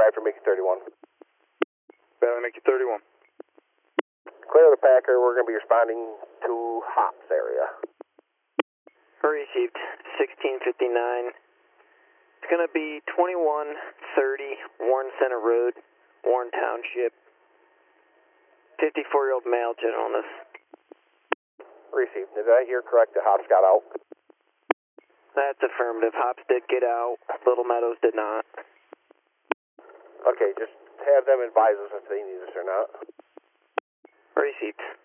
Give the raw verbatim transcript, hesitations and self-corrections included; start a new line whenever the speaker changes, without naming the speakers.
back for Mickey thirty-one.
Valley Mickey thirty-one.
Clear the Packer. We're going to be responding to Hops area.
Received, sixteen fifty-nine. It's going to be twenty-one thirty Warren Center Road, Warren Township. fifty-four-year-old male, gentleness.
Received. Did I hear correct that Hops got out?
That's affirmative. Hops did get out. Little Meadows did not.
Okay, just have them advise us if they need us or not.
Received.